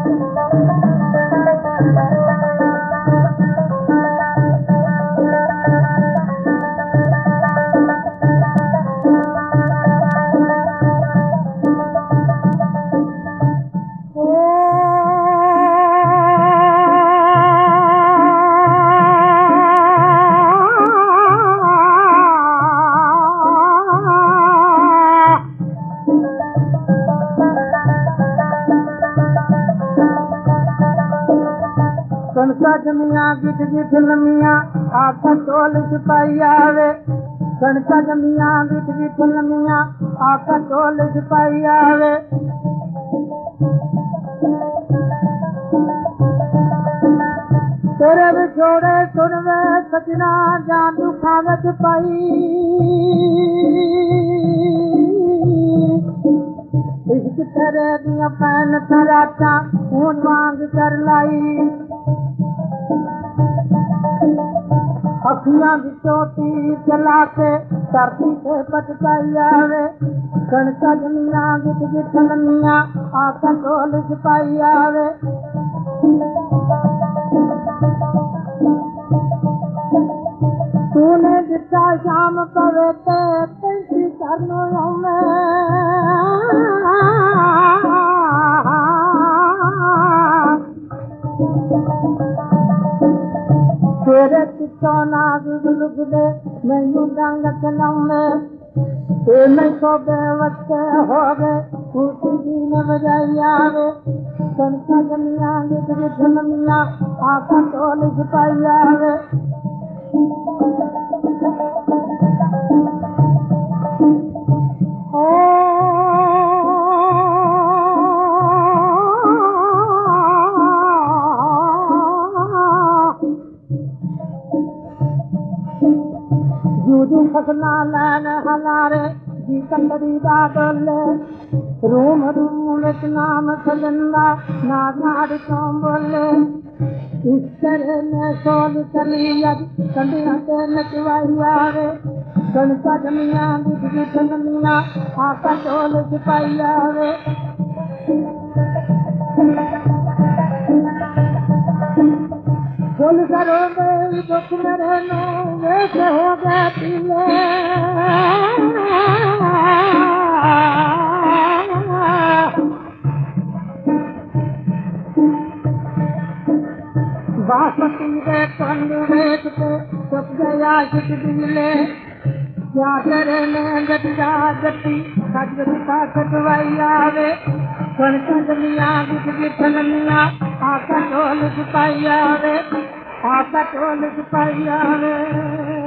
कणका Jamia Git Git लमिया आका toll सिपाही आवे। कणका जमिया गिट गिट लमिया आका टोल सिपाही आवे। तेरे विछोड़े सुनवे सजना जान दुखावे सिपाही। इश्क तेरे दिया पैन तराटा खून मांग कर लाई। अखियां बिचों तीर चला के धरती से पटकाई आवे। कणका जमिया गिट गिट लमिया आका टोल सिपाही आवे। तूने जिता शाम पवे ते पैसी करनो तेरे पिछों नाग गुलग दे मैनू डंग चलावे। ते मैं को बेवस्ते हो गए खूटी जी ने बजाई आवे। कणका जमिया गिट गिट लमिया आका टोल सिपाही आवे। जूदू फसना लैन हलारे जी कंदरी दा डोले। रूम रूम विच नाम सजंदा नाड़ नाड़ चों बोले। इस तरह में सोल चली अज कंडियां ते नचवाई आवे। कणका जमिया गिट गिट लमिया आका टोल सिपाही आवे। फुल करो गए दुख मेरे नो वेश हो गए पीले। बासमती दे कंद वेच के चुप गया शिक दिले। क्या करे ने जटिया जटी सजती का सजवाई आवे। कणका जमिया गिट गिट लमिया आका टोल सिपाही आवे। आका टोल सिपाही आवे।